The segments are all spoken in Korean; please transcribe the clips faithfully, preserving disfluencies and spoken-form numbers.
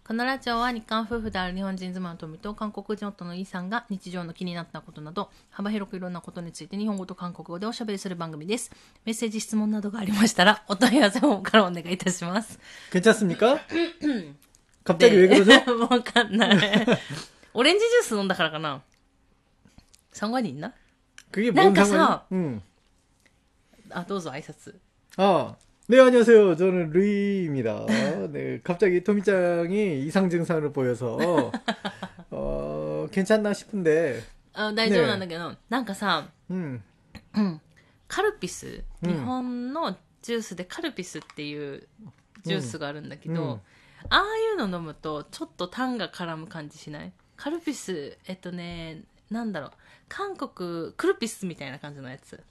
このラジオは日韓夫婦である日本人妻の富と韓国人夫のイさんが日常の気になったことなど幅広くいろんなことについて日本語と韓国語でおしゃべりする番組です。メッセージ質問などがありましたらお問い合わせフォームからお願いいたします。 괜찮습니까? 갑자기 왜 그러죠? わかんない。オレンジジュース飲んだからかな。상관이 있나? 그게 뭔 상관이? 응. 아, どうぞ挨拶. 아, 네, 안녕하세요. 저는 루이입니다. 네, 갑자기 토미짱이 이상 증상을 보여서, 어, 괜찮나 싶은데. 아, 大丈夫なんだけど、なんかさ、 음. カルピス、日本のジュースでカルピスっていうジュースがあるんだけど、 음. ああいうの飲むとちょっとタンが絡む感じしない？カルピス、えっとね、なんだろう、韓国クルピスみたいな感じのやつ。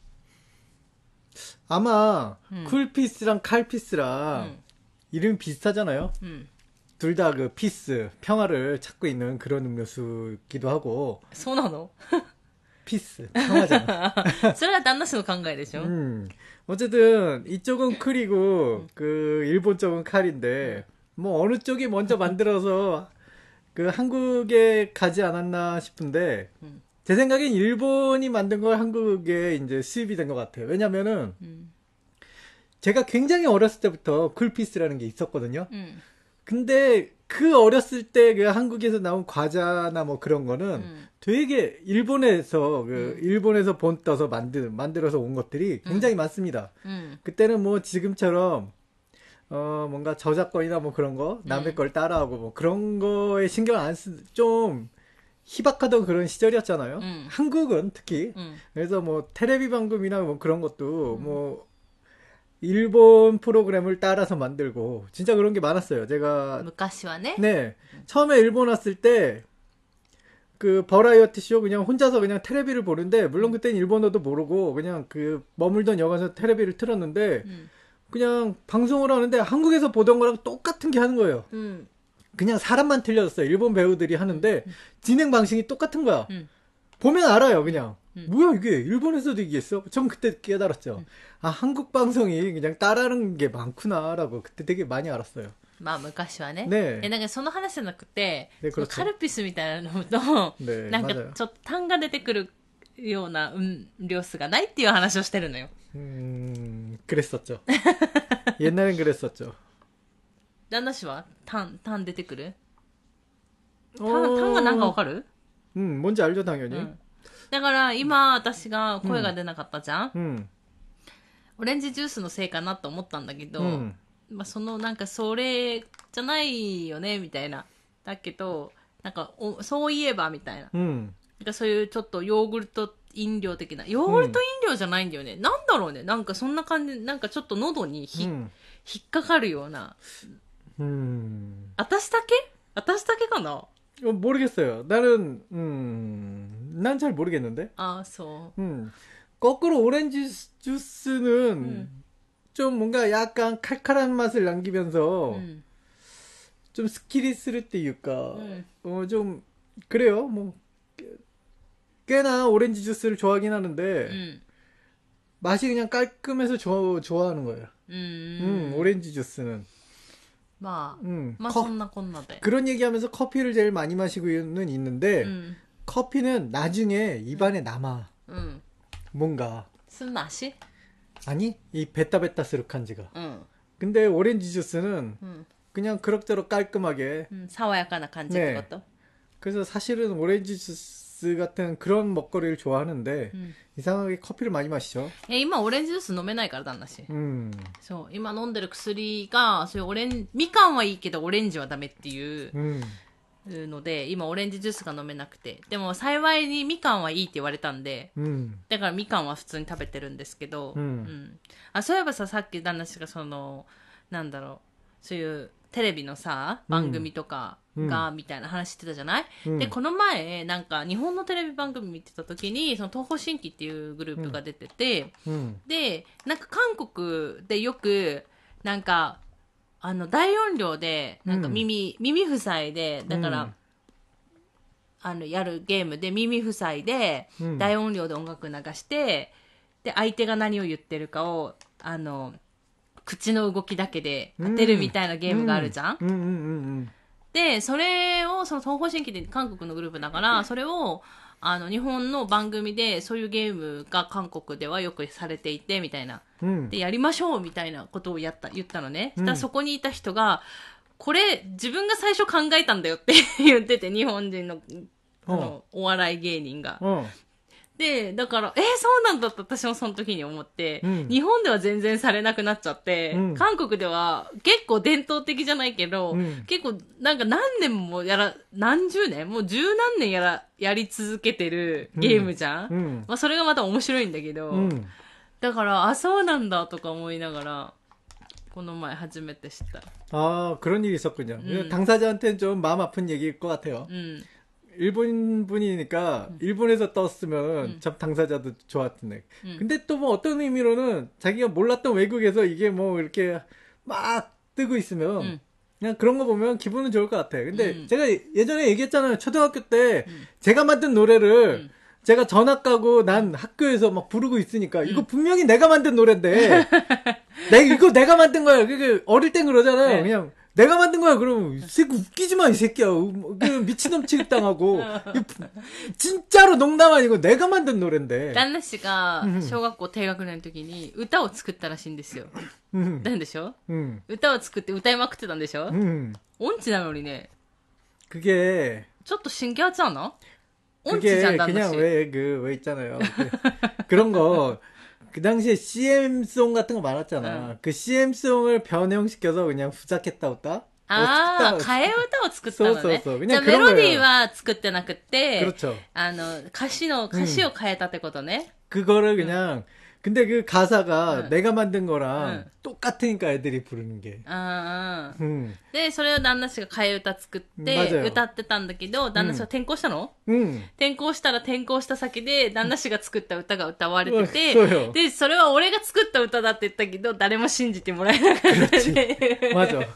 아마 음. 쿨피스랑 칼피스랑 음. 이름이 비슷하잖아요. 음. 둘 다 그 피스, 평화를 찾고 있는 그런 음료수기도 하고. そうなの? 피스, 평화잖아. それは旦那氏の考えでしょ? 음. 어쨌든 이쪽은 쿨이고 그 일본 쪽은 칼인데 뭐 어느 쪽이 먼저 만들어서 그 한국에 가지 않았나 싶은데 음. 제 생각엔 일본이 만든 걸 한국에 이제 수입이 된 것 같아요. 왜냐면은 음. 제가 굉장히 어렸을 때부터 쿨피스라는 게 있었거든요. 음. 근데 그 어렸을 때 그 한국에서 나온 과자나 뭐 그런 거는 음. 되게 일본에서 그 음. 일본에서 본 떠서 만들 만들어서 온 것들이 굉장히 음. 많습니다. 음. 그때는 뭐 지금처럼 어 뭔가 저작권이나 뭐 그런 거 남의 음. 걸 따라하고 뭐 그런 거에 신경 안 쓰 좀 희박하던 그런 시절이었잖아요. 음. 한국은 특히. 음. 그래서 뭐 텔레비 방송이나 뭐 그런 것도 음. 뭐 일본 프로그램을 따라서 만들고 진짜 그런 게 많았어요. 제가 昔はね. 네. 처음에 일본 왔을 때 그 버라이어티 쇼 그냥 혼자서 그냥 텔레비를 보는데 물론 그때는 일본어도 모르고 그냥 그 머물던 여관에서 텔레비를 틀었는데 음. 그냥 방송을 하는데 한국에서 보던 거랑 똑같은 게 하는 거예요. 음. 그냥 사람만 틀려졌어요. 일본 배우들이 하는데 음. 진행 방식이 똑같은 거야. 음. 보면 알아요, 그냥. 음. 뭐야 이게 일본에서도 이게 있어? 전 그때 깨달았죠. 음. 아, 한국 방송이 그냥 따라하는 게 많구나라고 그때 되게 많이 알았어요. まあ昔はね。 네. え、なんかその話じゃなくて、 네, その 그렇죠. カルピスみたいなのと、 네, なんか 맞아요. ちょっと単が出てくるようなうん量数がないっていう話をしてるのよ。 음, 그랬었죠. 옛날엔 그랬었죠. 旦那氏は単、単出てくる? 어... 単、単が何かわかる? 음, 뭔지 알죠, 당연히. うん。だから今私が声が出なかったじゃん、 음. オレンジジュースのせいかなと思ったんだけど、 음. まあそのなんかそれじゃないよねみたいな。だけど、なんかおそういえばみたいな。 음. なんかそういうちょっとヨーグルト飲料的な。ヨーグルト飲料じゃないんだよね。うん、なんだろうね。なんかそんな感じ、なんかちょっと喉にひ、うん、引っかかるような。 음. 私だけ私だけかな? 어, 모르겠어요. 나는, 음, 난 잘 모르겠는데? 아, 소. 음. 거꾸로 오렌지 주스는 음. 좀 뭔가 약간 칼칼한 맛을 남기면서 음. 좀 스키리스를 때유까, 음. 어, 좀, 그래요. 뭐, 꽤나 오렌지 주스를 좋아하긴 하는데, 음. 맛이 그냥 깔끔해서 좋아, 좋아하는 거예요. 음. 음, 오렌지 주스는. まあ、 음, まあそんなこんなで。 그런 얘기하면서 커피를 제일 많이 마시고는 있는데, 음. 커피는 나중에 입안에 남아. 음. 뭔가. 쓴 맛이? 아니, 이 베타베타스룩 한지가. 음. 근데 오렌지 주스는 음. 그냥 그럭저럭 깔끔하게. 음, 사와야까나 간지 네. 그것도. 그래서 사실은 오렌지 주스 같은 그런 먹거리를 좋아하는데 음. 이상하게 커피를 많이 마시죠. いや、今オレンジジュース飲めないから旦那氏。 음. そう、今飲んでる薬が、そういうオレン、みかんはいいけどオレンジはダメっていう 음. ので、今オレンジジュースが飲めなくて。でも幸いにみかんはいいって言われたんで、 음. だからみかんは普通に食べてるんですけど、 うんんあ、そういえばさ、さっき旦那氏がその、なんだろう、そういうテレビのさ、番組とかが、みたいな話してたじゃない、 うん、 で、この前、なんか日本のテレビ番組見てた時に、その東方神起っていうグループが出てて、 うん、 で、なんか韓国でよく、なんか、あの、大音量で、なんか耳、うん、耳塞いで、だから、うん、あの、やるゲームで耳塞いで、大音量で音楽流して、で、相手が何を言ってるかを、あの、口の動きだけで当てるみたいなゲームがあるじゃん、 うんうんうんうん、 で、それを、その東方神起で韓国のグループだから、それを、あの、日本の番組で、そういうゲームが韓国ではよくされていて、みたいな。 うん、 で、やりましょうみたいなことをやった、言ったのね。 うん、 したらそこにいた人が、これ、自分が最初考えたんだよって言ってて、日本人の、あの、お笑い芸人が。 うん、 で、だから、えー、そうなんだって私もその時に思って、うん、日本では全然されなくなっちゃって、うん、韓国では結構伝統的じゃないけど、うん、結構なんか何年もやら、何十年もう十何年やら、やり続けてるゲームじゃん、うん、まあそれがまた面白いんだけど、だから、あ、そうなんだとか思いながら、この前初めて知った。 ああ、그런 일이 있었군요. 음. 당사자한테는 좀 마음 아픈 얘기일 것 같아요. 음. 일본 분이니까 음. 일본에서 떴으면 음. 참 당사자도 좋았던데. 음. 근데 또 뭐 어떤 의미로는 자기가 몰랐던 외국에서 이게 뭐 이렇게 막 뜨고 있으면 음. 그냥 그런 거 보면 기분은 좋을 것 같아. 근데 음. 제가 예전에 얘기했잖아요. 초등학교 때 음. 제가 만든 노래를 음. 제가 전학 가고 난 학교에서 막 부르고 있으니까 이거 음. 분명히 내가 만든 노래인데 내 이거 내가 만든 거야. 그게 어릴 땐 그러잖아요. 네. 그냥 내가 만든 거야. 그러면 이 새끼 웃기지 마, 이 새끼야. 미친놈 취급당하고 진짜로 농담 아니고 내가 만든 노래인데. 旦那氏が小学校低学年の時に歌を作ったらしいんですよ。なんでしょ？歌を作って歌いまくってたんでしょ？音痴なのにね。 그게 ちょっと神経質なの？ 그게 그냥 왜 그 왜 있잖아요. 그, 그런 거 그 당시에 씨엠송 같은 거 많았잖아. 응. 그 씨엠송을 변형시켜서 그냥 후작했다 웃다. 아, 가해歌を作ったのね。じゃあメロディーは作ってなくて、 그렇죠. あの歌詞の歌詞を変えたってことね。 그거를 그냥 근데 그 가사가 응. 내가 만든 거랑 응. 똑같으니까 애들이 부르는 게. 아, 응. で、それを旦那氏が替え歌作って歌ってたんだけど、旦那氏は転校したの？うん。転校したら転校した先で旦那氏が作った歌が歌われてて、そうよ。で、それは俺が作った歌だって言ったけど、誰も信じてもらえなかったね。 맞아。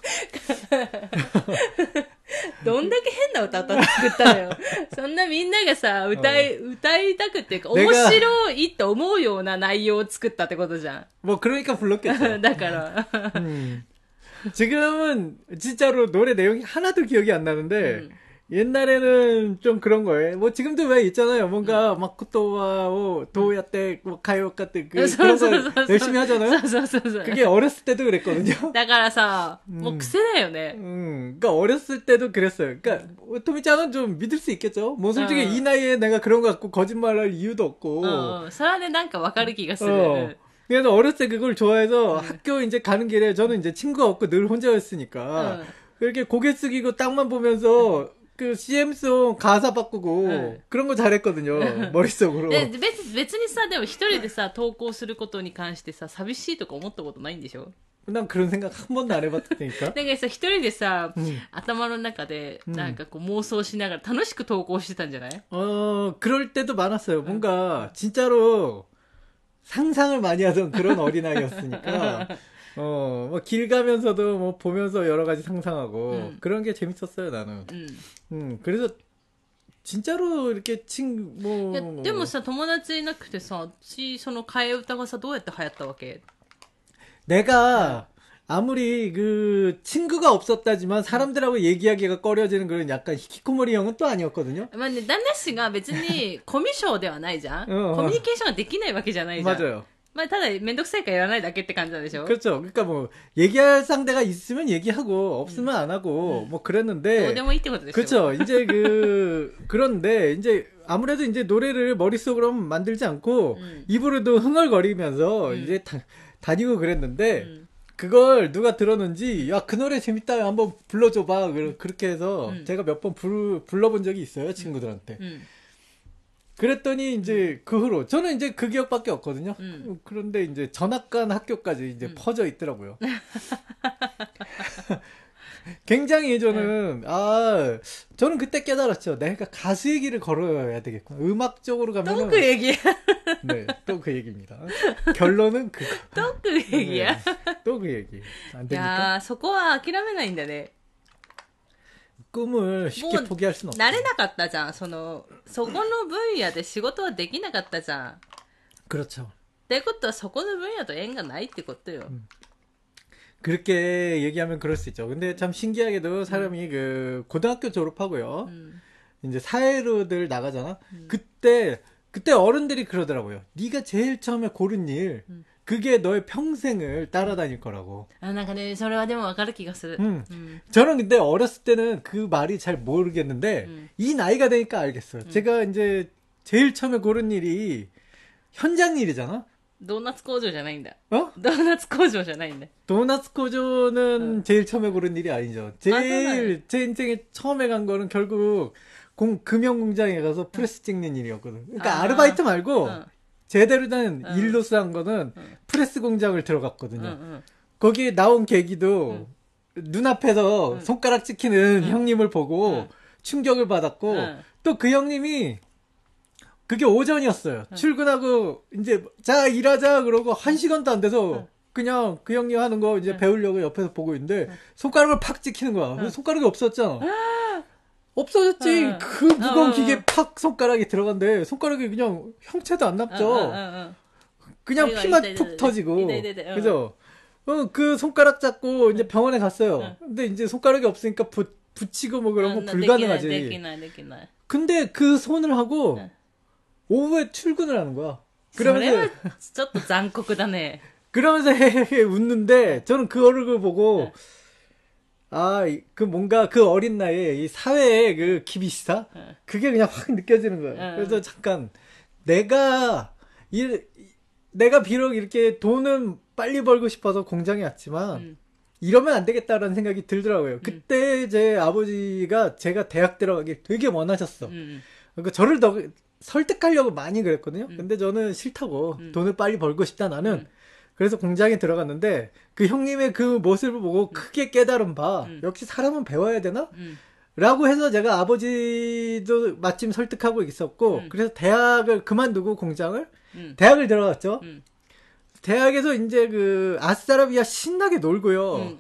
どんだけ変な歌歌って作ったのよ。そんなみんながさ、歌い、歌いたくっていうか、面白いと思うような内容を作ったってことじゃん。 もう그러니까 불렀겠죠。 だから。 음. 지금은 진짜로 노래 내용이 하나도 기억이 안 나는데 음. 옛날에는 좀 그런 거예요. 뭐 지금도 왜 있잖아요. 뭔가 막 코토와 도야떼 뭐 가요카 때 그 그런 거 열심히 하잖아요. 그게 어렸을 때도 그랬거든요. だからさ、もう癖だよね. 음, 그러니까 어렸을 때도 그랬어요. 그러니까 토미짱은 좀 믿을 수 있겠죠. 뭐 솔직히 어. 이 나이에 내가 그런 거 갖고 거짓말할 이유도 없고. 어, それでなんかわかる気がする. 어. 그래서 어렸을 때 그걸 좋아해서 응. 학교 이제 가는 길에 저는 이제 친구가 없고 늘 혼자였으니까 응. 그렇게 고개 숙이고 땅만 보면서 그 씨엠송 가사 바꾸고 응. 그런 거 잘했거든요. 머릿속으로. で別別にさでも一人でさ投稿することに関してさ寂しいとか思ったことないんでしょ? 난 그런 생각 한 번도 안 해봤다니까. なんかさ一人でさ、うん、頭の中でなんかこう妄想しながら楽しく投稿してたんじゃない? 어, 그럴 때도 많았어요. 뭔가 진짜로 상상을 많이 하던 그런 어린아이였으니까, 어, 뭐, 길 가면서도 뭐, 보면서 여러 가지 상상하고, 음. 그런 게 재밌었어요, 나는. 음. 음, 그래서, 진짜로 이렇게 친, 뭐. でもさ、友達いなくてさ、その替え歌がさ、どうやって流行ったわけ? 내가, 아무리 그 친구가 없었다지만 사람들하고 얘기하기가 꺼려지는 그런 약간 히키코모리 형은 또 아니었거든요. まあね、旦那氏が別にコミュ障ではないじゃん. 어, コミュニケーションができないわけじゃないじゃん. 맞아요. まあただめんどくさいからやらないだけって感じなんでしょ? 그렇죠. 그러니까 뭐 얘기할 상대가 있으면 얘기하고 없으면 안 하고 음. 뭐 그랬는데. どうでもいいってことでしょ? 그렇죠. 이제 그 그런데 이제 아무래도 이제 노래를 머릿속으로 만들지 않고 음. 입으로도 흥얼거리면서 음. 이제 다, 다니고 그랬는데. 음. 그걸 누가 들었는지 야 그 노래 재밌다 한번 불러줘봐 그렇게 해서 음. 제가 몇 번 불러본 적이 있어요 친구들한테. 음. 그랬더니 이제 그 후로 저는 이제 그 기억밖에 없거든요. 음. 그런데 이제 전학 간 학교까지 이제 음. 퍼져 있더라고요. 굉장히 저는 아 저는 그때 깨달았죠. 내가 가수의 길을 걸어야 되겠구나. 음악 쪽으로 가면 또 그 얘기야. 네, 또 그 얘기입니다. 결론은 그거. 또 그 얘기야. 네, 또 그 얘기. 안 됩니까? 야, そこは諦めないんだね. 꿈을 쉽게 포기할 수는 없어. なれなかったじゃん。そのそこの分野で仕事はできなかったじゃん. 그렇죠. ってことはそこの分野と縁がないってことよ. 음. 그렇게 얘기하면 그럴 수 있죠. 근데 참 신기하게도 사람이 음. 그 고등학교 졸업하고요. 음. 이제 사회로들 나가잖아. 음. 그때 그때 어른들이 그러더라고요. 네가 제일 처음에 고른 일 음. 그게 너의 평생을 따라다닐 거라고. 아, 뭔가ね, それはでもわかる気がする. 음. 음. 저는 근데 어렸을 때는 그 말이 잘 모르겠는데 음. 이 나이가 되니까 알겠어요. 음. 제가 이제 제일 처음에 고른 일이 현장 일이잖아. ドーナツ工場じゃないんだ. 어? ドーナツ工場じゃないんだ. 도넛工場는 어. 제일 처음에 고른 일이 아니죠. 제일 아, 제 인생에 처음에 간 거는 결국 공 금형 공장에 가서 프레스 어. 찍는 일이었거든. 그러니까 아. 아르바이트 말고 어. 제대로 된 어. 일로서 한 거는 어. 프레스 공장을 들어갔거든요. 어, 어. 거기에 나온 계기도 어. 눈앞에서 어. 손가락 찍히는 어. 형님을 보고 어. 충격을 받았고 또 그 형님이 그게 오전이었어요. 응. 출근하고 이제 자 일하자 그러고 한 시간도 안 돼서 응. 그냥 그 형님 하는 거 이제 응. 배우려고 옆에서 보고 있는데 응. 손가락을 팍 찍히는 거야. 응. 손가락이 없었잖아. 없어졌지. 응. 그 무거운 응. 기계 팍 손가락이 들어간대. 손가락이 그냥 형체도 안 남죠. 응. 응. 그냥 아이고, 피만 이따, 툭 이따, 터지고. 이따, 이따, 이따, 그죠? 어, 그 손가락 잡고 이제 병원에 갔어요. 응. 근데 이제 손가락이 없으니까 부, 붙이고 뭐 그런 거 응, 불가능하지. 내기나, 내기나. 근데 그 손을 하고 응. 오후에 출근을 하는 거야. 그러면서 좀残酷だね. 그러면서 헤헤헤 웃는데 저는 그 얼굴을 보고 아, 그 뭔가 그 어린 나이에 이 사회의 그 기비시사 그게 그냥 확 느껴지는 거예요. 그래서 잠깐 내가 이 내가 비록 이렇게 돈은 빨리 벌고 싶어서 공장에 왔지만 음. 이러면 안 되겠다라는 생각이 들더라고요. 음. 그때 제 아버지가 제가 대학 들어가길 되게 원하셨어. 음. 그러니까 저를 더 설득하려고 많이 그랬거든요. 음. 근데 저는 싫다고 음. 돈을 빨리 벌고 싶다 나는. 음. 그래서 공장에 들어갔는데 그 형님의 그 모습을 보고 음. 크게 깨달은 바 음. 역시 사람은 배워야 되나? 음. 라고 해서 제가 아버지도 마침 설득하고 있었고 음. 그래서 대학을 그만두고 공장을 음. 대학을 들어갔죠. 음. 대학에서 이제 그 아싸라비아 신나게 놀고요. 음.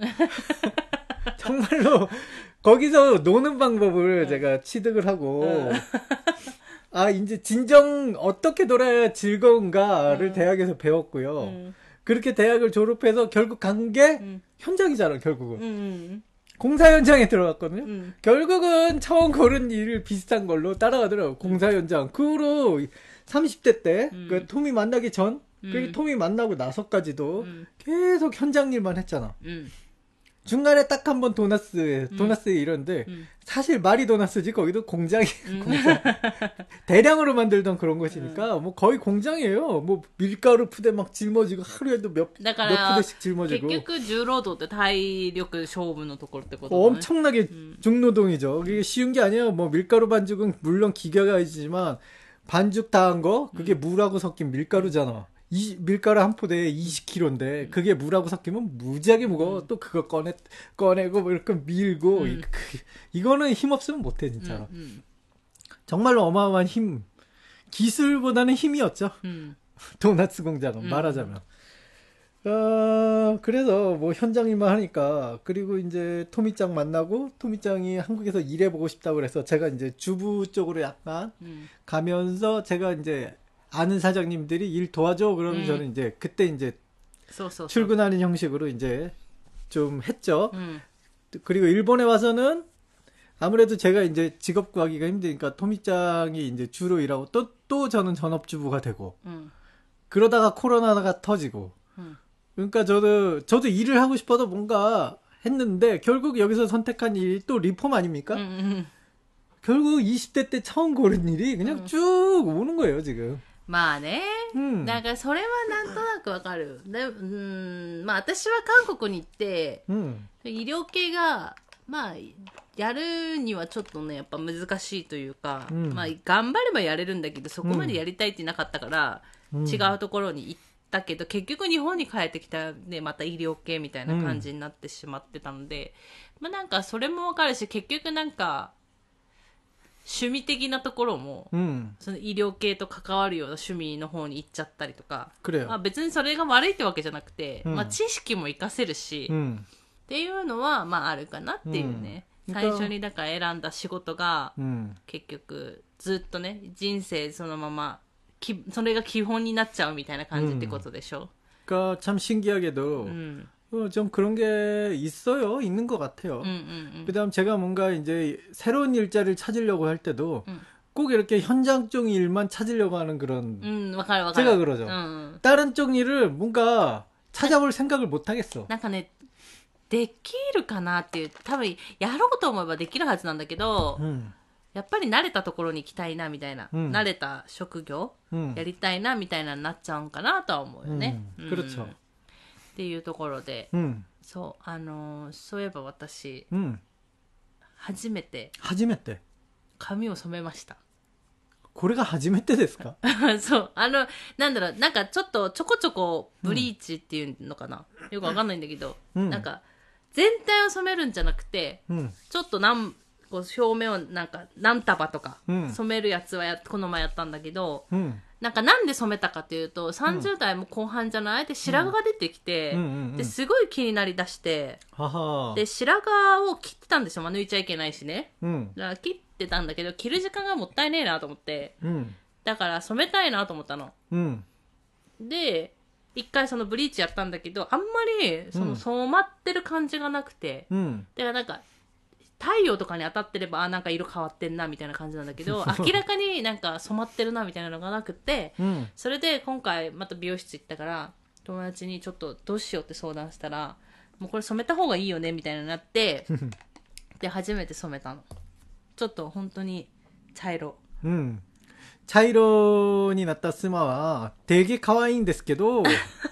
정말로 거기서 노는 방법을 음. 제가 취득을 하고 음. 아, 이제 진정 어떻게 놀아야 즐거운가를 음. 대학에서 배웠고요. 음. 그렇게 대학을 졸업해서 결국 간 게 음. 현장이잖아, 결국은. 음. 공사 현장에 들어갔거든요. 음. 결국은 처음 고른 일을 비슷한 걸로 따라가더라고요. 공사 현장. 그 후로 삼십 대 때, 음. 그 톰이 만나기 전, 음. 그리고 톰이 만나고 나서까지도 음. 계속 현장 일만 했잖아. 음. 중간에 딱 한 번 도나스, 도나스에 음. 이런데, 음. 사실 말이 도나스지, 거기도 공장이, 음. 공장. 대량으로 만들던 그런 것이니까, 음. 뭐 거의 공장이에요. 뭐 밀가루 푸대 막 짊어지고, 하루에도 몇, 몇 푸대씩 짊어지고. 결국 주로도体力勝負のところってこと 어, 엄청나게 음. 중노동이죠. 이게 쉬운 게 아니에요. 뭐 밀가루 반죽은 물론 기계가 있지만, 반죽 다 한 거, 그게 음. 물하고 섞인 밀가루잖아. 이 밀가루 한 포대에 이십 킬로그램인데 그게 물하고 섞이면 무지하게 무거워. 음. 또 그거 꺼내 꺼내고 뭐 이렇게 밀고 음. 이, 이거는 힘 없으면 못해 진짜로. 음, 음. 정말로 어마어마한 힘. 기술보다는 힘이었죠. 음. 도나츠 공장은 음. 말하자면. 어, 그래서 뭐 현장 일만 하니까 그리고 이제 토미짱 만나고 토미짱이 한국에서 일해보고 싶다고 그래서 제가 이제 주부 쪽으로 약간 음. 가면서 제가 이제 아는 사장님들이 일 도와줘 그러면 음. 저는 이제 그때 이제 so, so, so. 출근하는 형식으로 이제 좀 했죠. 음. 그리고 일본에 와서는 아무래도 제가 이제 직업 구하기가 힘드니까 토미짱이 이제 주로 일하고 또, 또 저는 전업주부가 되고 음. 그러다가 코로나가 터지고 음. 그러니까 저도 저도 일을 하고 싶어도 뭔가 했는데 결국 여기서 선택한 일이 또 리폼 아닙니까? 음, 음. 결국 이십 대 때 처음 고른 일이 그냥 음. 쭉 오는 거예요 지금. まあね、うん、なんかそれはなんとなくわかる。で、うん、まあ私は韓国に行って、うん、医療系がまあやるにはちょっとねやっぱ難しいというか、うん、まあ頑張ればやれるんだけどそこまでやりたいってなかったから、うん、違うところに行ったけど結局日本に帰ってきたねまた医療系みたいな感じになってしまってたので、うん、まあなんかそれもわかるし結局なんか趣味的なところも、うん、その医療系と関わるような趣味の方に行っちゃったりとか、まあ、別にそれが悪いってわけじゃなくて、うんまあ、知識も活かせるし、うん、っていうのはまああるかなっていうね、うん、最初にだから選んだ仕事が、うん、結局ずっとね人生そのままきそれが基本になっちゃうみたいな感じってことでしょ。 が참 신기하게도、うん 어, 좀 그런 게 있어요. 있는 것 같아요. 음, 음, 음. 그다음 제가 뭔가 이제 새로운 일자리를 찾으려고 할 때도 음. 꼭 이렇게 현장 쪽 일만 찾으려고 하는 그런 음, わかるわかる。 제가 그러죠. 음. 다른 쪽 일을 뭔가 찾아볼 생각을 못 하겠어. なんかね、できるかなっていう、多分やろうと思えばできるはずなんだけど、 음. やっぱり慣れたところに行きたいなみたいな、 うん慣れた職業、 음. やりたいなみたいなになっちゃうんかなとは思うよね。 음. うん 그렇죠. っていうところで、 음. そう、あのーそういえば私、 음. 初めて初めて。 髪を染めました。 これが初めてですか？ そう、あの、なんだろう、なんかちょっとちょこちょこブリーチっていうのかな、よくわかんないんだけど、 うん、 なんか全体を染めるんじゃなくて、 うん、 ちょっとなんこう表面をなんか何束とかうん染めるやつはやこの前やったんだけど、 うん、 なんかなんで染めたかっていうと、さんじゅう代も後半じゃないで白髪が出てきて、 うんうんうんうん、 ですごい気になりだして、 ははで白髪を切ってたんですよ。まあ、抜いちゃいけないしね、 うん、 だから切ってたんだけど切る時間がもったいねえなと思って、 うん、 だから染めたいなと思ったの、 うん、 で一回そのブリーチやったんだけど、あんまりその染まってる感じがなくて、 うん、 だからなんか太陽とかに当たってれば、あ、なんか色変わってんなみたいな感じなんだけど、明らかになんか染まってるなみたいなのがなくて、 うん、 それで今回また美容室行ったから友達にちょっとどうしようって相談したら、もうこれ染めた方がいいよねみたいになってで初めて染めたの。ちょっと本当に茶色。 음. 차이로になった 스마와 되게 가와이인데스게도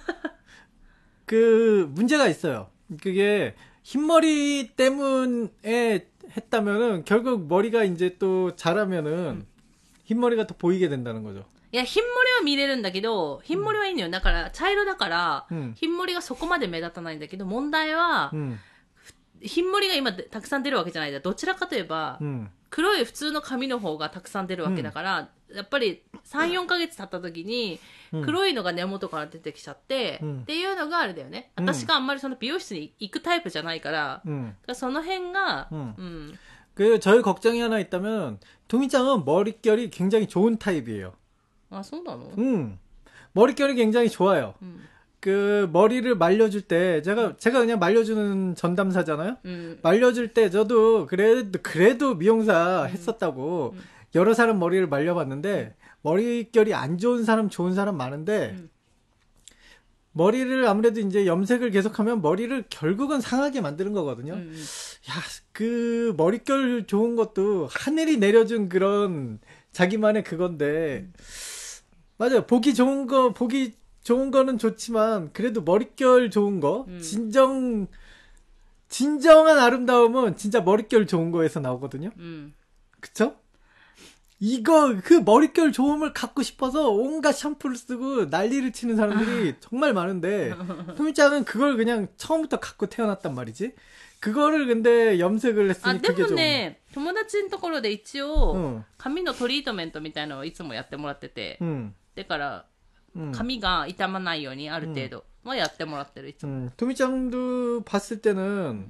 그 문제가 있어요. 그게 흰머리 때문에 했다면은 결국 머리가 이제 또 자라면은 흰머리가 더 보이게 된다는 거죠. いや、흰머리は見れるんだけど、흰머리はいいのよ。だから茶色だから、 うん、 흰머리がそこまで目立たないんだけど、問題は、うん、흰머리が今たくさん出るわけじゃないんだ。どちらかといえば、うん、黒い普通の髪の方がたくさん出るわけだから、うん、やっぱりさん、よんかげつ経った時に、黒いのが根元から出てきちゃって、うん、っていうのがあれだよね。私があんまりその美容室に行くタイプじゃないから、うん、からその辺が、うん。うん、 그 저희 걱정이 하나 있다면 도미짱은 머릿결이 굉장히 좋은 타입이에요. 아, そうなの? 음. 머릿결이 굉장히 좋아요. 음. 그 머리를 말려줄 때 제가 제가 그냥 말려주는 전담사잖아요. 음. 말려줄 때 저도 그래도 그래도 미용사 음. 했었다고 음. 여러 사람 머리를 말려봤는데 머릿결이 안 좋은 사람 좋은 사람 많은데 음. 머리를 아무래도 이제 염색을 계속하면 머리를 결국은 상하게 만드는 거거든요. 음. 야, 그 머릿결 좋은 것도 하늘이 내려준 그런 자기만의 그건데 음. 맞아요. 보기 좋은 거 보기 좋은 거는 좋지만 그래도 머릿결 좋은 거 음. 진정 진정한 아름다움은 진짜 머릿결 좋은 거에서 나오거든요. 음. 그쵸? 이거 그 머릿결 좋음을 갖고 싶어서 온갖 샴푸를 쓰고 난리를 치는 사람들이 정말 많은데 토미짱은 그걸 그냥 처음부터 갖고 태어났단 말이지. 그거를 근데 염색을 했으니 아, 그게 좀. でもね、友達のところで一応髪のトリートメントみたいなのをいつもやってもらってて、うん、だから髪が傷まないようにある程度はやってもらってるいつも。 음, 토미짱도 봤을 때는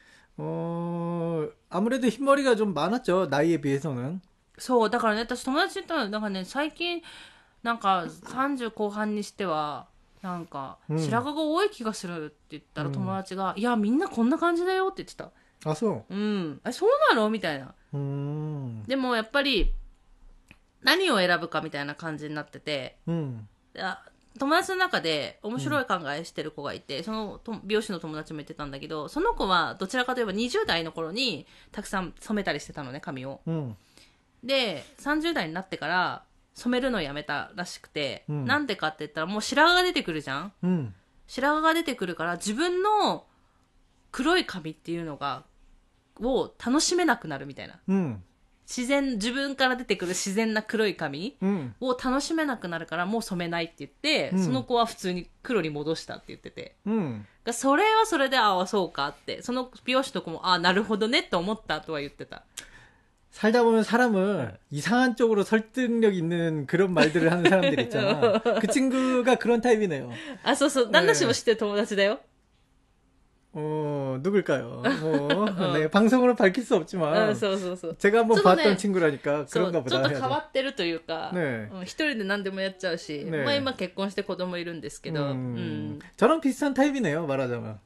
어 아무래도 흰머리가 좀 많았죠. 나이에 비해서는. そう、だからね、私友達となんかね、最近なんかさんじゅう後半にしてはなんか白髪が多い気がするって言ったら、友達が、うん、いやみんなこんな感じだよって言ってた。 あ、そう。 うん。え、そうなのみたいな。うん。でもやっぱり何を選ぶかみたいな感じになってて、うん、友達の中で面白い考えしてる子がいて、うん、その美容師の友達も言ってたんだけど、その子はどちらかといえばにじゅう代の頃にたくさん染めたりしてたのね、髪を。うん、でさんじゅう代になってから染めるのをやめたらしくて、うん、なんでかって言ったらもう白髪が出てくるじゃん、うん、白髪が出てくるから自分の黒い髪っていうのがを楽しめなくなるみたいな、うん、自然自分から出てくる自然な黒い髪を楽しめなくなるからもう染めないって言って、うん、その子は普通に黒に戻したって言ってて、うん、それはそれでああそうかって、その美容師の子もああなるほどねって思ったとは言ってた。 살다 보면 사람은 이상한 쪽으로 설득력 있는 그런 말들을 하는 사람들 있잖아. 그 친구가 그런 타입이네요. 아, そうそう。旦那氏も知ってる友達だよ. 어, 누굴까요? 뭐, 어. 네, 방송으로 밝힐 수 없지만. 어, そうそうそう. 제가 한번 봤던 친구라니까 그런가 보다. ちょっと変わってるというか、ね、一人で何でもやっちゃうし、 네. まあ今結婚して子供いるんですけど、 음, 음. 저랑 비슷한 타입이네요, 말하자면.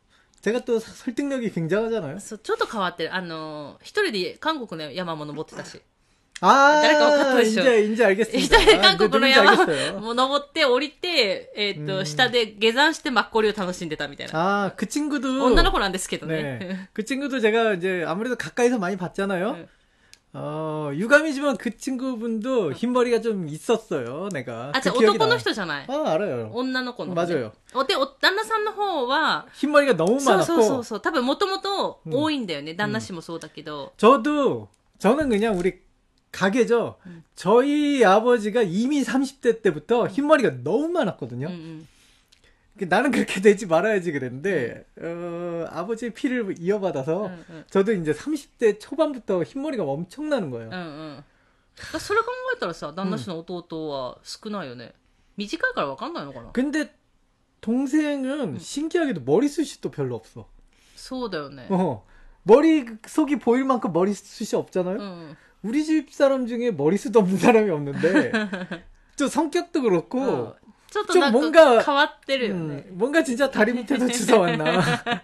제가 또 설득력이 굉장하잖아요. そう、ちょっと変わってる。あの、一人で韓国の山も登ってたし。 아, 이제, 이제 알겠습니다. 一人で韓国の山 알겠어요. も登って降りて、えっと、 음. 下で下山してマッコリを楽しんでたみたいな。 아, 그 친구도. 女の子なんですけどね。 네. 그 친구도 제가 이제 아무래도 가까이서 많이 봤잖아요. 네. 어, 유감이지만 그 친구분도 흰머리가 좀 있었어요, 내가. 아, 그 저, 男の人じゃない? 아, 알아요. 女の子の。 맞아요. 어때, 어, 旦那さんの方は 흰머리가 너무 많았고. そうそうそう。多分もともと多いんだよね。旦那氏もそうだけど。 저도, 저는 그냥 우리 가게죠. 음. 저희 아버지가 이미 삼십 대 때부터 흰머리가 너무 많았거든요. 음, 음. 나는 그렇게 되지 말아야지 그랬는데, 음. 어, 아버지의 피를 이어받아서, 음, 음. 저도 이제 삼십 대 초반부터 흰머리가 엄청나는 거예요. 음, 음. それ考えたらさ、旦那氏の弟は少ないよね。短いからわかんないのかな? 근데 동생은 음. 신기하게도 머리숱이 또 별로 없어. そうだよね. 어. 머리속이 보일 만큼 머리숱이 없잖아요. 음. 우리 집 사람 중에 머리숱 없는 사람이 없는데, 좀 성격도 그렇고, 어, 좀 뭔가, 음, 뭔가 진짜 다리 밑에서 주워왔나.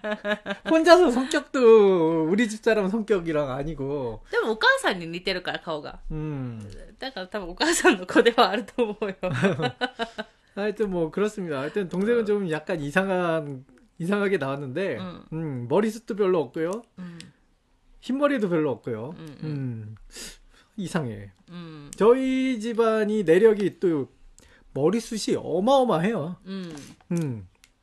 혼자서 성격도 우리 집 사람 성격이랑 아니고. でもお母さんに似てるから顔が. 음. だから多分お母さんの子ではあると思うよ. 하여튼 뭐 그렇습니다. 하여튼 동생은 좀 약간 이상한, 이상하게 나왔는데, 음, 음 머리숱도 별로 없고요. 음. 흰머리도 별로 없고요. 음, 음. 음, 이상해. 음. 저희 집안이 내력이 또 머리숱이 어마어마해요. 음. 음.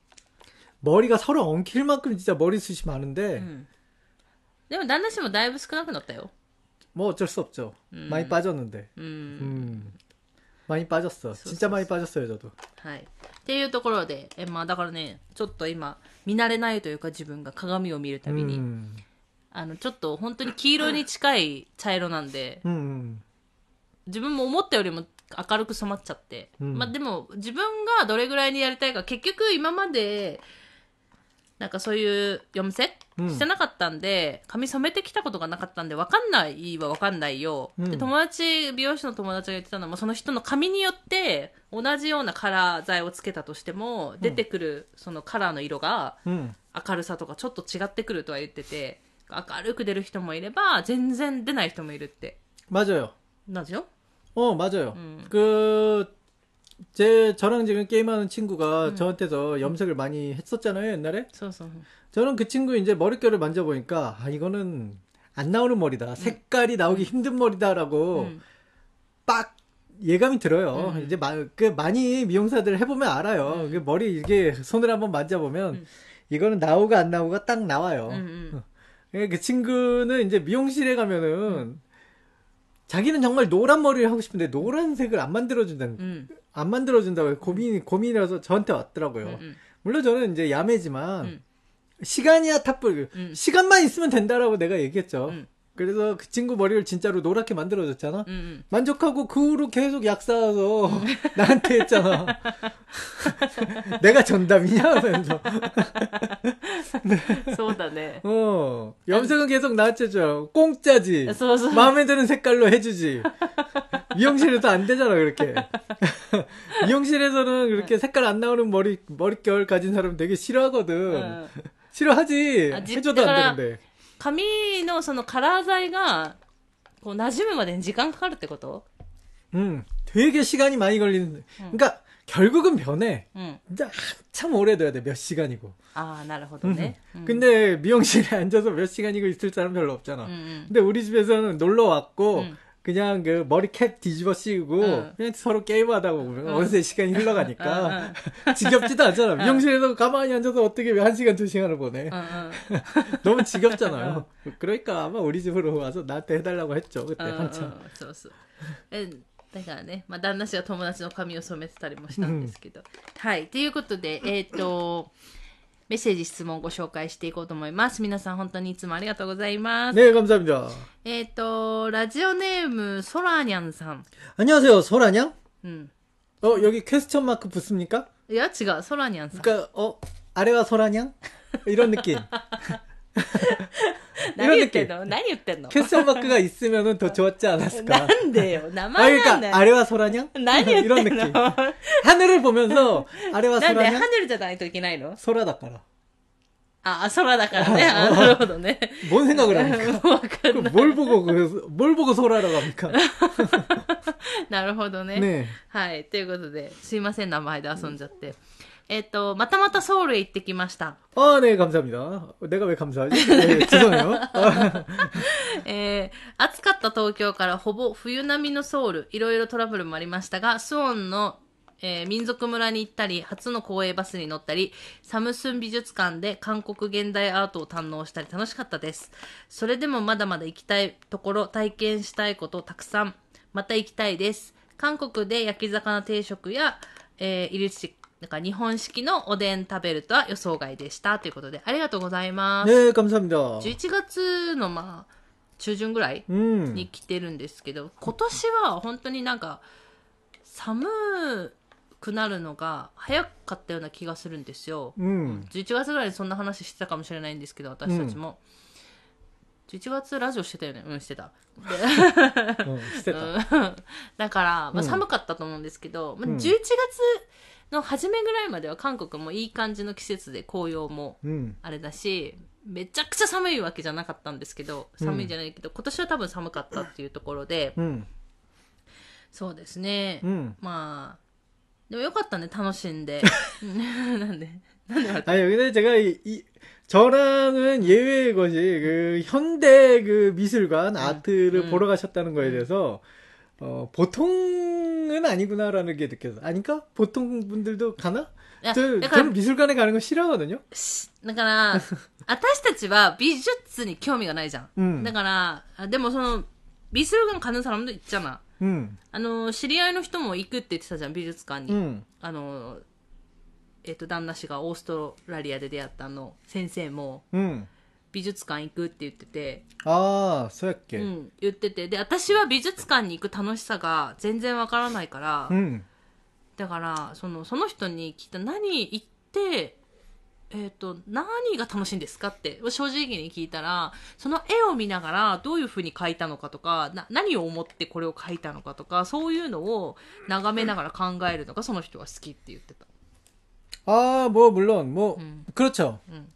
머리가 서로 엉킬 만큼 진짜 머리숱이 많은데. 음. 근데旦那氏もだいぶ少なくなったよ. 뭐 어쩔 수 없죠. 음. 많이 빠졌는데. 음. 음. 많이 빠졌어. 진짜 많이 빠졌어요, 저도. はい。っていうところで、え、まあだからね、ちょっと今見慣れないというか自分が鏡を見るたびに。うんあの、ちょっと本当に黄色に近い茶色なんで、うんうん、自分も思ったよりも明るく染まっちゃって、うん、まあでも自分がどれぐらいにやりたいか、結局今まで、なんかそういう読みせしてなかったんで、うん、髪染めてきたことがなかったんで、わかんないはわかんないよ、うん。で、友達、美容師の友達が言ってたのも、その人の髪によって、同じようなカラー剤をつけたとしても、出てくるそのカラーの色が、明るさとかちょっと違ってくるとは言ってて、明るく出る人もいれば全然出ない人もいるって. 맞아요. 맞죠? 어, 맞아요. 음. 그, 제, 저랑 지금 게임하는 친구가 음. 저한테서 염색을 많이 했었잖아요, 옛날에. 소소. 저는 그 친구 이제 머릿결을 만져보니까, 아, 이거는 안 나오는 머리다. 음. 색깔이 나오기 음. 힘든 머리다라고 음. 빡 예감이 들어요. 음. 이제 마, 그 많이 미용사들 해보면 알아요. 음. 그 머리 이게 손을 한번 만져보면, 음. 이거는 나오가 안 나오가 딱 나와요. 음, 음. 그 친구는 이제 미용실에 가면은 음. 자기는 정말 노란 머리를 하고 싶은데 노란색을 안 만들어준다는 음. 안 만들어준다고 고민 고민이라서 저한테 왔더라고요. 음, 음. 물론 저는 이제 야매지만 음. 시간이야 탑불 음. 시간만 있으면 된다라고 내가 얘기했죠. 음. 그래서 그 친구 머리를 진짜로 노랗게 만들어줬잖아. 음, 음. 만족하고 그 후로 계속 약 사와서 음. 나한테 했잖아. 내가 전담이냐 하면서. 네. そうだね. 어, 염색은 계속 나한테 해줘. 공짜지. 마음에 드는 색깔로 해주지. 미용실에서 안 되잖아 그렇게. 미용실에서는 그렇게 색깔 안 나오는 머리 머릿결 가진 사람 되게 싫어하거든. 어. 싫어하지. 아, 해줘도 안 되는데. 髪のそのカラー剤がこう馴染むまでに時間かかるってこと? 음, 되게 시간이 많이 걸리는. 응. 그러니까 결국은 변해. 응. 진짜 한참 오래 둬야 돼. 몇 시간이고. 아, なるほどね. 응. 근데 미용실에 앉아서 몇 시간이고 있을 사람 별로 없잖아. 응. 근데 우리 집에서는 놀러 왔고 응. 그냥 그 머리 캡 뒤집어 씌우고 응. 그냥 서로 게임하다 보면 응. 어느새 시간이 흘러가니까 응, 응. 지겹지도 않잖아. 응. 미용실에서 가만히 앉아서 어떻게 한 시간 두 시간을 보내. 응, 응. 너무 지겹잖아요. 응. 그러니까 아마 우리 집으로 와서 나한테 해달라고 했죠. 그때 응, 한참. 응, そうそう。え、だからね、まあ旦那氏は友達の髪を染めてたりもしたんですけど。はい。ということで、えっと、メッセージ質問をご紹介していこうと思います。皆さん本当にいつもありがとうございます。 네, 감사합니다. えっと、ラジオネームソラニャンさん。 안녕하세요, 소라냥? 응. 어, 여기 퀘스천 마크 붙습니까? いや、違う、ソラニャンさん。 그러니까 어, 아래와 소라냥? 이런 느낌. 何言ってんの? 何言ってんの? 퀘스천 마크가 있으면은 더 좋았지 않았을까? なんでよ? 나만 그러니까 아래와 소라냥? 何言ってんの? 이런 느낌. 하늘을 보면서 아래와 なんで 소라냥? ハネルじゃないといけないの? 소라だから. あ、空だからね。あ、なるほどね。 뭔 생각을 합니까? わかんない。 뭘 보고, 그, 뭘 보고 소라라고 합니까? なるほどね。 ね。 はい。ということで、すいません、名前で遊んじゃって。えっと、またまたソウルへ行ってきました。 あ、ね、감사합니다。내가 왜 감사하지? 네, 죄송해요. えー、暑かった東京からほぼ冬並みのソウル、いろいろトラブルもありましたが、スウォンの、えー、民族村に行ったり、初の公営バスに乗ったり、サムスン美術館で韓国現代アートを堪能したり楽しかったです。それでもまだまだ行きたいところ、体験したいことたくさん、また行きたいです。韓国で焼き魚定食や、えー、イリチなんか日本式のおでん食べるとは予想外でしたということでありがとうございます。 ね、감사합니다。 じゅういちがつのまあ中旬ぐらいに来てるんですけど、うん、今年は本当になんか寒くなるのが早かったような気がするんですよ。うん、じゅういちがつぐらいにそんな話してたかもしれないんですけど、私たちも。うん、じゅういちがつラジオしてたよね。うん、してた。うん、してた。だから、まあ、寒かったと思うんですけど、うん、じゅういちがつの初めぐらいまでは韓国もいい感じの季節で紅葉もあれだし、うん、めちゃくちゃ寒いわけじゃなかったんですけど、寒いじゃないけど、うん、今年は多分寒かったっていうところで、うん、そうですね、うん、まあでもよかったね、楽しんで。なんでなんで 아니 근데 제가 이, 이 저랑은 예외의 것이 그 현대 그 미술관 음, 아트를 음, 보러 가셨다는 거에 대해서 어, 보통은 아니구나라는 게 느껴져. 아닌가? 보통 분들도 가나? 야, 저, 저는 미술관에 가는 거 싫어하거든요. だから私たちは美術に興味がないじゃん。 음. だからでもその美術館가는 사람도 있잖아. 음. あの知り合いの人も行くって言ってたじゃん、美術館に。 음. あのえっと旦那氏がオーストラリアで出会ったあの先生も。음. 美術館行くって言ってて、 ああ、そうやっけ、 うん、言ってて、で私は美術館に行く楽しさが全然わからないから、うん、だからそのその人に聞いた、何行ってえっと何が楽しいんですかって正直に聞いたら、その絵を見ながらどういう風に描いたのかとか、な何を思ってこれを描いたのかとか、そういうのを眺めながら考えるのがその人は好きって言ってた。 ああ、もう물론뭐、うん、그렇죠。うん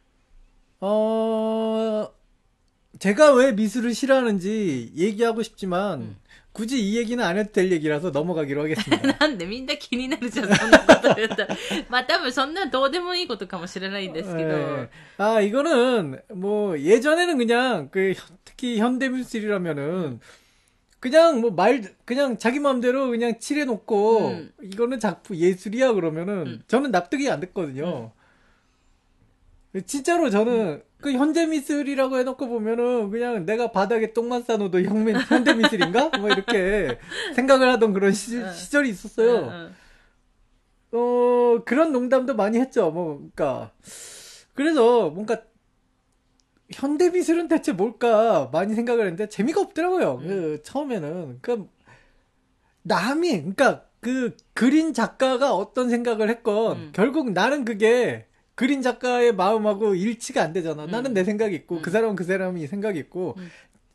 어, 제가 왜 미술을 싫어하는지 얘기하고 싶지만, 음. 굳이 이 얘기는 안 해도 될 얘기라서 넘어가기로 하겠습니다. なんでみんな気になるじゃん、そんなこと言ったら。まあ多分そんなどうでもいいことかもしれないんですけど。 아, 이거는, 뭐, 예전에는 그냥, 그, 특히 현대미술이라면은, 그냥 뭐 말, 그냥 자기 마음대로 그냥 칠해놓고, 음. 이거는 작품 예술이야 그러면은, 음. 저는 납득이 안 됐거든요. 음. 진짜로 저는 그 현대미술이라고 해놓고 보면은 그냥 내가 바닥에 똥만 싸놓도 현대미술인가? 뭐 이렇게 생각을 하던 그런 시, 시절이 있었어요. 어, 그런 농담도 많이 했죠. 뭐, 그러니까 그래서 뭔가 현대미술은 대체 뭘까 많이 생각을 했는데 재미가 없더라고요. 그 처음에는. 그러니까 남이, 그러니까 그 그린 작가가 어떤 생각을 했건 음. 결국 나는 그게 그린 작가의 마음하고 일치가 안 되잖아. 음. 나는 내 생각이 있고, 음. 그 사람은 그 사람이 생각이 있고, 음.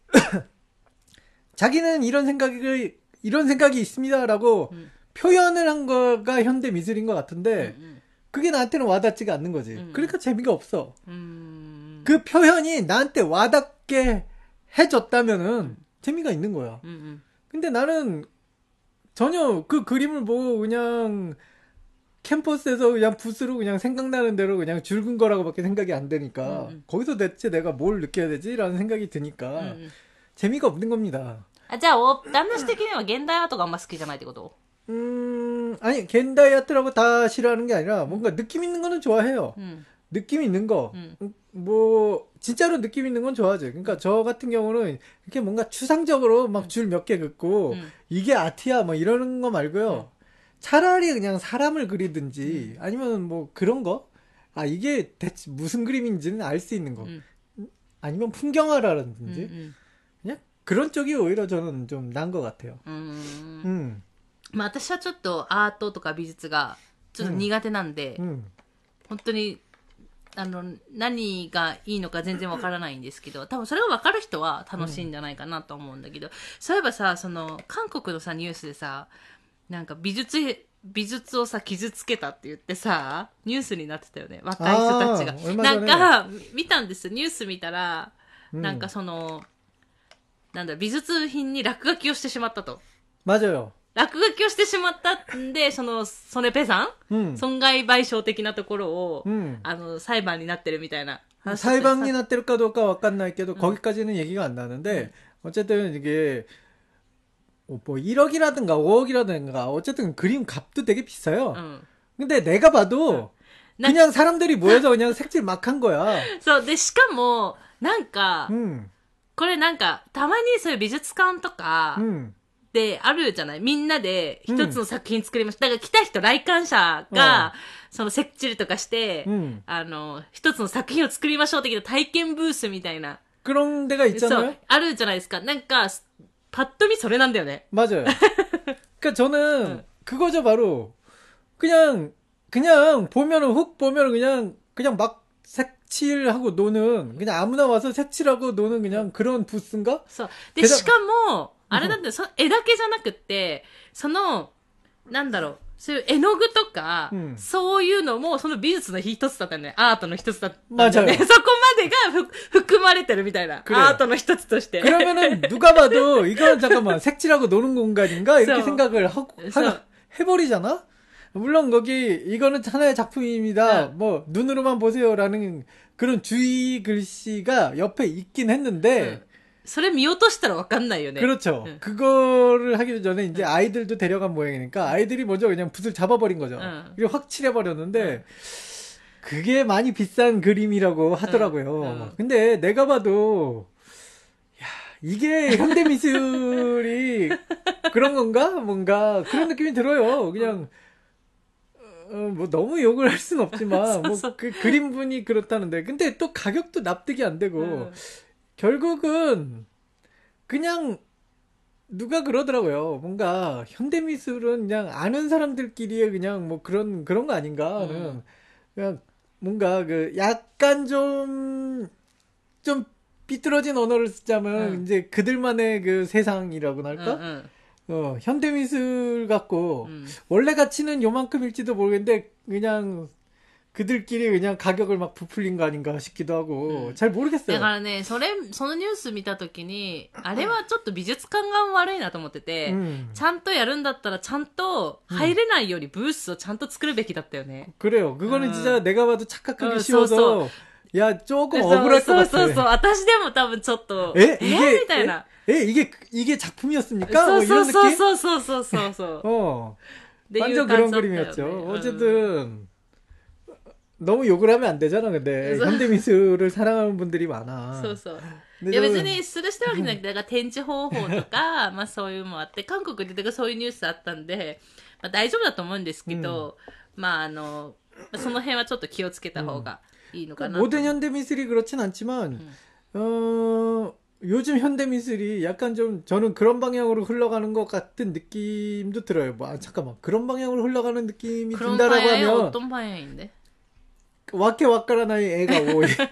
자기는 이런 생각이, 이런 생각이 있습니다라고 음. 표현을 한 거가 현대 미술인 것 같은데, 음, 음. 그게 나한테는 와닿지가 않는 거지. 음. 그러니까 재미가 없어. 음. 그 표현이 나한테 와닿게 해줬다면은 음. 재미가 있는 거야. 음, 음. 근데 나는 전혀 그 그림을 보고 그냥, 캠퍼스에서 그냥 붓으로 그냥 생각나는 대로 그냥 줄근 거라고밖에 생각이 안 되니까 음. 거기서 대체 내가 뭘 느껴야 되지라는 생각이 드니까 음. 재미가 없는 겁니다. 아, じゃあ旦那氏的には現代アートがあんま好きじゃないってこと? 음, 아니 겐다이 아트라고 다 싫어하는 게 아니라 뭔가 느낌 있는 거는 좋아해요. 음. 느낌 있는 거, 음. 뭐 진짜로 느낌 있는 건 좋아하죠. 그러니까 저 같은 경우는 이렇게 뭔가 추상적으로 막 줄 몇 개 긋고 음. 이게 아트야 뭐 이러는 거 말고요. 음. 차라리 그냥 사람을 그리든지 음. 아니면 뭐 그런 거, 아 이게 대체 무슨 그림인지는 알 수 있는 거, 음. 아니면 풍경화라든지 음, 음. 그냥 그런 쪽이 오히려 저는 좀 나은 것 같아요. 음. 음. まあ私はちょっとアートとか美術がちょっと苦手なんで、うん、本当にあの何がいいのか全然わからないんですけど、多分それがわかる人は楽しいんじゃないかなと思うんだけど、うん、そういえばさ、その韓国のさニュースでさ、なんか美術美術をさ、傷つけたって言ってさ、ニュースになってたよね。若い人たちが。なんか、見たんですよ。ニュース見たら、うん、なんかその、なんだ、美術品に落書きをしてしまったと。 맞아요。 落書きをしてしまったんで、その、ソネペさん、うん、損害賠償的なところを、うん、あの、裁判になってるみたいな。 裁判になってるかどうかわかんないけど、거기까지는 얘기가 안 나는데, 어쨌든 이게, 뭐 일억이라든가 오억이라든가 어쨌든 그림 값도 되게 비싸요. 응. 근데 내가 봐도 응. 그냥 사람들이 모여서 그냥 색칠 막 한 거야. そうでしかもなんか、これなんかたまにそういう美術館とかであるじゃない。みんなで一つの作品作りました。だから来た人来館者がその색칠とかして、あの一つの作品を作りましょう的な体験ブースみたいな。 그런 데가 있잖아요. あるじゃないですか。なんか 파점이それなんだよね. 맞아요. 그러니까 저는 응. 그거죠 바로. 그냥 그냥 보면은 훅 보면은 그냥 그냥 막 색칠하고 노는 그냥 아무나 와서 색칠하고 노는 그냥 그런 부스인가? そう。で、しかもあれだってそ絵だけじゃなくってそのなんだろう。そういう絵の具とか、うん、そういうのもその美術の一つだったね。アートの一つだったんだよね。そこまでが含まれてるみたいな。그래요. アートの一つとして。 그러면은 누가 봐도 이건 잠깐만 색칠하고 노는 공간인가 이렇게 생각을 하고 하, 해버리잖아. 물론 거기 이거는 하나의 작품입니다. 응. 뭐 눈으로만 보세요라는 그런 주의 글씨가 옆에 있긴 했는데. 응. それ見落としたらわかんないよね. 그렇죠. 응. 그거를 하기 전에 이제 응. 아이들도 데려간 모양이니까 아이들이 먼저 그냥 붓을 잡아버린 거죠. 응. 그리고 확 칠해버렸는데 응. 그게 많이 비싼 그림이라고 하더라고요. 응. 응. 근데 내가 봐도 야 이게 현대미술이 그런 건가? 뭔가 그런 느낌이 들어요. 그냥 어, 뭐 너무 욕을 할 수는 없지만 뭐 그 그림분이 그렇다는데 근데 또 가격도 납득이 안 되고 응. 결국은 그냥 누가 그러더라고요. 뭔가 현대미술은 그냥 아는 사람들끼리의 그냥 뭐 그런 그런 거 아닌가는 음. 그냥 뭔가 그 약간 좀 좀 삐뚤어진 언어를 쓰자면 음. 이제 그들만의 그 세상이라고나 할까? 음, 음. 어 현대미술 같고 음. 원래 가치는 요만큼일지도 모르겠는데 그냥 그들끼리 그냥 가격을 막 부풀린 거 아닌가 싶기도 하고 음. 잘 모르겠어요. だからね、それそのニュース見たときにあれはちょっと美術館が悪いなと思ってて、うん、ちゃんとやるんだったらちゃんと入れないよりブースをちゃんと作るべきだったよね. 그래요. 그거는 진짜 내가 봐도 착각하기 쉬워서 야 조금 억울할 것 같아. そうそうそう。私でも多分ちょっとえ이게みたいな. 에 이게 이게 작품이었습니까? 뭐 이런 느낌? そうそうそうそうそうそう。 어. 완전 그런 그림이었죠. 어쨌든 너무 욕을 하면 안 되잖아, 근데. 현대미술을 사랑하는 분들이 많아. そうそう。いや別にするしてるわけじゃなくて、だから展示方法とか、まあそういうのもあって、韓国でだからそういうニュースあったんで、まあ大丈夫だと思うんですけど、うん、まああの、その辺はちょっと気をつけた方がいいのかなと。 모든 현대미술이 그렇진 않지만, 음. 어, 요즘 현대미술이 약간 좀 저는 그런 방향으로 흘러가는 것 같은 느낌도 들어요. 뭐, 아, 잠깐만. 그런 방향으로 흘러가는 느낌이 든다라고 하면. 그런 방향이 어떤 방향인데? わけわからない絵が多い。い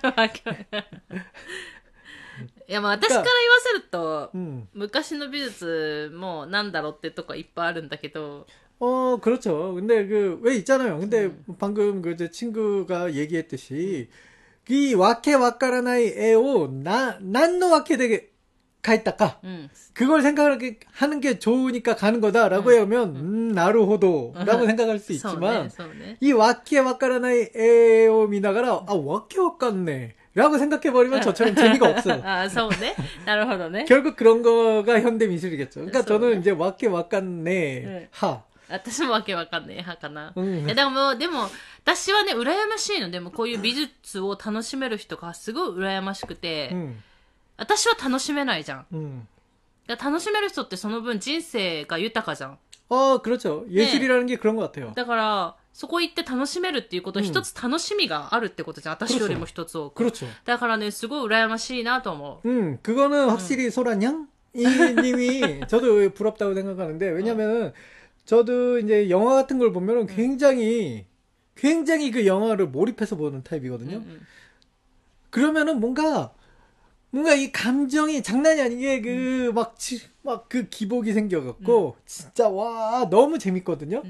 や、まあ私から言わせると、うん、昔の美術もなんだろうってとこいっぱいあるんだけど。 어, 그렇죠. 근데 그, 왜 있잖아요. 근데 음. 방금 그 제 친구가 얘기했듯이, 이 와케 와카라나이 에오, 나, 난노 와케 되게 가있다까. 음. 그걸 생각하게 하는 게 좋으니까 가는 거다라고 음. 하면, 음, 나루호도라고 생각할 수 있지만, 이 와케 와카라나이 에오 미나가라, 아, 와케 와카네. 라고 생각해버리면 저처럼 재미가 없어요. 아, そうね. なるほどね. 결국 그런 거가 현대미술이겠죠. 그러니까 저는 이제 와케 와카네 하. 私もわけわかんない派かな。うん、いやでも、でも、私はね、羨ましいの。でも、こういう美術を楽しめる人がすごい羨ましくて、うん、私は楽しめないじゃん。うん、楽しめる人ってその分人生が豊かじゃん。 ああ、그렇죠。예술이라는 게 그런 것 같아요。だから、そこ行って楽しめるっていうこと、一つ楽しみがあるってことじゃん。私よりも一つ多く。だからね、すごい羨ましいなと思う。 うん、그거는 확실히 소라냥 이님이 저도 부럽다고 생각하는데, 왜냐면은, 저도 이제 영화 같은 걸 보면은 굉장히, 굉장히 그 영화를 몰입해서 보는 타입이거든요. 음, 음. 그러면은 뭔가, 뭔가 이 감정이 장난이 아니게 그, 막, 막 그 기복이 생겨갖고, 음. 진짜, 와, 너무 재밌거든요. 음.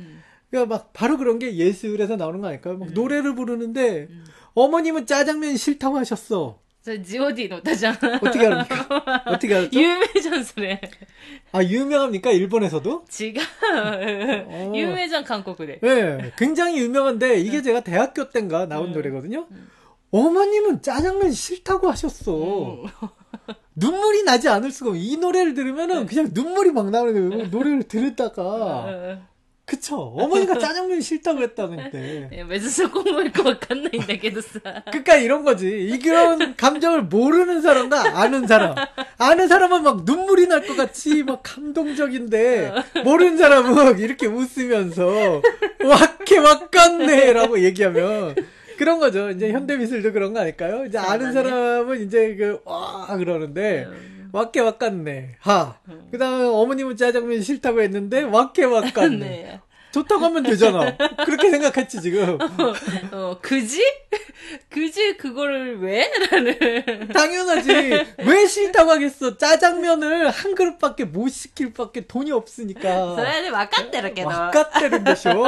그러니까 막 바로 그런 게 예술에서 나오는 거 아닐까요? 막 음. 노래를 부르는데 음. 어머님은 짜장면이 싫다고 하셨어. それ ジオディ の歌じゃん。 어떻게 알합니까? 어떻게 알았죠? 有名じゃん、それ。 아, 유명합니까? 일본에서도? 違う。 어. 有名じゃん、韓国で。 네, 굉장히 유명한데 이게 제가 대학교 때인가 나온 음. 노래거든요. 어머님은 짜장면이 싫다고 하셨어. 음. 눈물이 나지 않을 수가 없어. 이 노래를 들으면은 그냥 눈물이 막 나오는 거예요. 노래를 들었다가. 그쵸. 어머니가 짜장면이 싫다고 했다는데. いや別にそこもよくわかんないんだけどさ。 그러니까 이런 거지. 이런 감정을 모르는 사람과 아는 사람. 아는 사람은 막 눈물이 날 것 같이 막 감동적인데 모르는 사람은 막 이렇게 웃으면서 와케 와깐네라고 얘기하면 그런 거죠. 이제 현대미술도 그런 거 아닐까요? 이제 아는 사람은 이제 그 와 그러는데 와케 와깐네 하. 그다음에 어머님은 짜장면이 싫다고 했는데 와케 와깐네. 좋다고 하면 되잖아. 그렇게 생각했지 지금. 어, 그지? 그지 그거를 왜? 라는. 당연하지. 왜 싫다고 하겠어. 짜장면을 한 그릇밖에 못 시킬 밖에 돈이 없으니까. それで分かってるけど。 와까때른데쇼.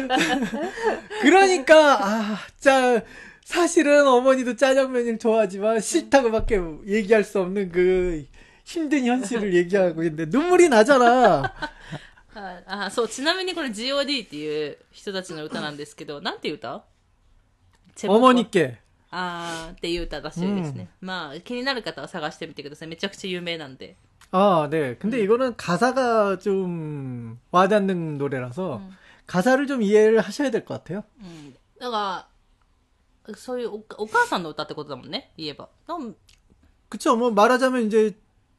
그러니까 아, 짜 사실은 어머니도 짜장면을 좋아하지만 싫다고밖에 얘기할 수 없는 그 힘든 현실을 얘기하고 있는데 눈물이 나잖아. ああ、そう、ちなみにこれ ジーオーディー っていう人たちの歌なんですけど、なんていう歌？ 어머니께. あーっていう歌らしいですね。うん、まあ、気になる方は探してみてください。めちゃくちゃ有名なんで。 아, 네. 근데 음. 이거는 가사가 좀 와닿는 노래라서 음. 가사를 좀 이해를 하셔야 될 것 같아요. 음. だから、そういうお、お母さんの歌ってことだもんね、言えば。 그쵸. 뭐 말하자면 이제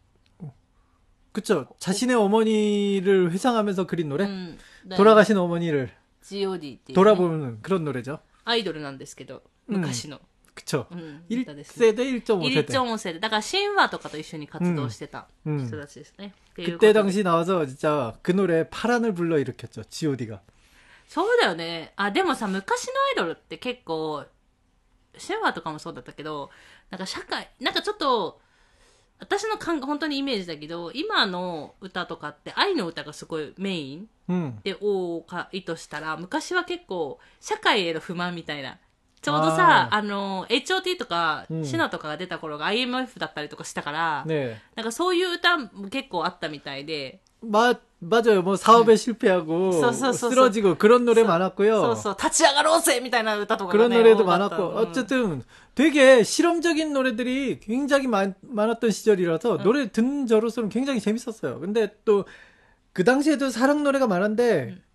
그쵸. 자신의 어머니를 회상하면서 그린 노래? 음, 네. 돌아가신 어머니를 ジーオーディー っていう、ね、 돌아보는 그런 노래죠. アイドルなんですけど、昔の。 그쵸. 음, 일 세대, 일 점 오 세대. 일 점 오 세대. だから神話とかと一緒に活動してた人たちですね。 음. 그때 당시 나와서 진짜 그 노래 파란을 불러일으켰죠.ジーオーディーが. そうだよね。あ、でもさ、昔のアイドルって結構、神話とかもそうだったけど、なんか社会、なんかちょっと、私の感本当にイメージだけど、今の歌とかって愛の歌がすごいメインで多いとしたら、昔は結構社会への不満みたいな。ちょうどさ、あ, あの、エイチオーティー とか、シナとかが出た頃が アイエムエフ だったりとかしたから、ね、なんかそういう歌も結構あったみたいで。 마, 맞아요. 뭐 사업에 응. 실패하고 소, 소, 소, 쓰러지고 그런 노래 소, 많았고요. 소, 소, 立ち上がろうぜ! みたいな歌とか 그런 노래도 많았고 응. 어쨌든 되게 실험적인 노래들이 굉장히 많, 많았던 시절이라서 응. 노래 듣는 저로서는 굉장히 재밌었어요. 근데 또 그 당시에도 사랑 노래가 많은데 응.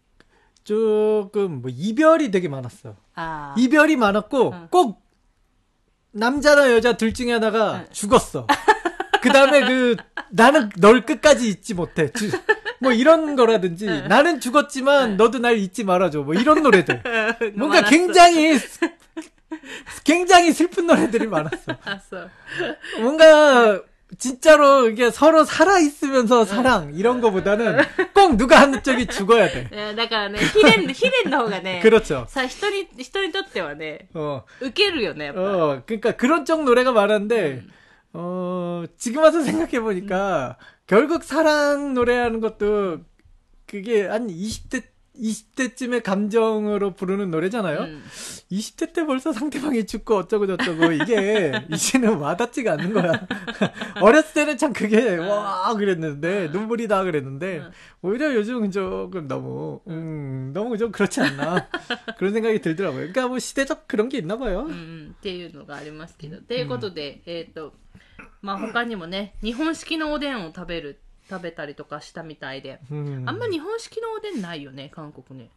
조금 뭐 이별이 되게 많았어요. 아. 이별이 많았고 응. 꼭 남자나 여자 둘 중에 하나가 응. 죽었어. 그 다음에 그, 나는 널 끝까지 잊지 못해. 주, 뭐 이런 거라든지, 나는 죽었지만 너도 날 잊지 말아줘. 뭐 이런 노래들. 뭔가 굉장히, 굉장히 슬픈 노래들이 많았어. 뭔가, 진짜로 이게 서로 살아있으면서 사랑, 이런 거보다는 꼭 누가 한쪽이 죽어야 돼. だからね、ヒレン、ヒレンの方がね、 그렇죠. さ、人に、人にとってはね、 어. ウケるよね、やっぱ. 어, 그러니까 그런 쪽 노래가 많았는데, 음. 어, 지금 와서 생각해보니까, 음. 결국 사랑 노래하는 것도, 그게 한 이십 대, 이십 대쯤의 감정으로 부르는 노래잖아요? 음. 이십 대 때 벌써 상대방이 죽고 어쩌고저쩌고, 이게, 이제는 와닿지가 않는 거야. 어렸을 때는 참 그게, 와, 그랬는데, 눈물이 다 그랬는데, 오히려 요즘은 조금 너무, 음, 너무 좀 그렇지 않나. 그런 생각이 들더라고요. 그러니까 뭐 시대적 그런 게 있나 봐요. 음, っていうのがありますけど。ということで、えっと、まあ他にもね、日本式のおでんを食べる、食べたりとかしたみたいで、うん、あんま日本式のおでんないよね、韓国ね。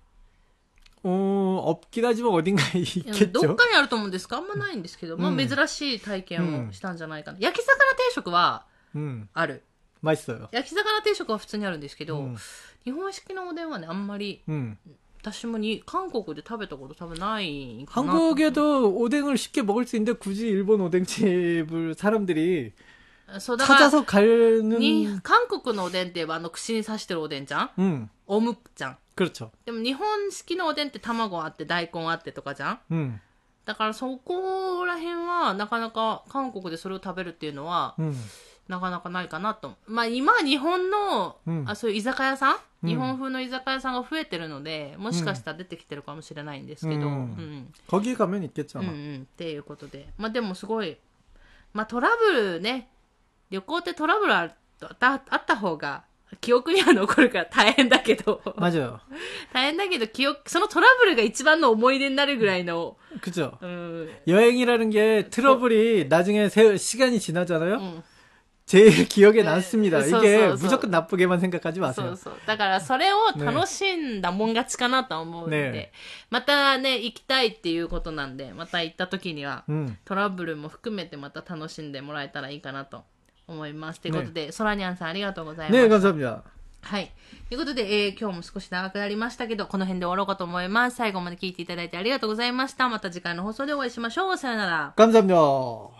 어, 없긴 하지만 어딘가에 있겠죠. どっかにあると思うんですかあんまないんですけど、まあ珍しい体験をしたんじゃないかな。焼き魚定食はある。 맛있어요. 焼き魚定食は普通にあるんですけど、日本式のおでんはね、あんまり、私もに韓国で食べたこと多分ないかな。 한국에도 오뎅을 쉽게 먹을 수 있는데 굳이 일본 오뎅집을 사람들이 찾아서 가는. に韓国のおでんってあの串に刺してるおでんじゃん、うん、おむじゃん。 그렇죠. でも日本式のおでんって卵あって大根あってとかじゃん、うん、だからそこら辺はなかなか韓国でそれを食べるっていうのは、うん、 なかなかないかなと。まあ今、日本の、 うん、 あ、そういう居酒屋さん、 うん、 日本風の居酒屋さんが増えてるので、もしかしたら出てきてるかもしれないんですけど、うん。うん、 거기 가면 있겠죠. うんうん。っていうことで。まあでもすごい、まあトラブルね、旅行ってトラブルあったあった方が、記憶には残るから大変だけど。 맞아요. 大変だけど、記憶、そのトラブルが一番の思い出になるぐらいの。 그죠. 음. 여행이라는 게 트러블이 어. 나중에 세, 시간이 지나잖아요. 음. 제일 기억에 남습니다. 네, 이게 소, 소, 소. 무조건 나쁘게만 생각하지 마세요. そうそう。だからそれを楽しんだもん勝ちかなと思うんで、 ね、 またね、行きたいっていうことなんで、また行った時には、 うん、 トラブルも含めてまた楽しんでもらえたらいいかなと思います。ということで、ソラニャンさんありがとうございました。 ね、감사합니다。 はい。ということで、えー、今日も少し長くなりましたけど、この辺で終わろうかと思います。最後まで聞いていただいてありがとうございました。また次回の放送でお会いしましょう。さよなら。 감사합니다。